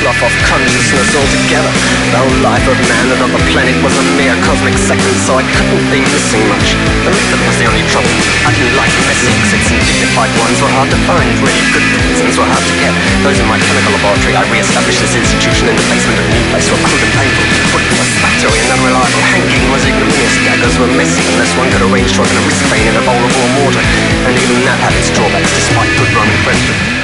slough off consciousness altogether. The whole life of man and of the planet was a mere cosmic second, so I couldn't be missing much. The method was the only trouble. I didn't like messy exits, and dignified ones were hard to find. Really good reasons were hard to get. Those in my chemical laboratory, I re-established this institution in the basement of a new place were crude and painful. But satisfactory and unreliable. Hanging was ignominious. Daggers were messy unless one could arrange to open a wrist vein in a bowl of warm water. And even that had its drawbacks despite good Roman friendship.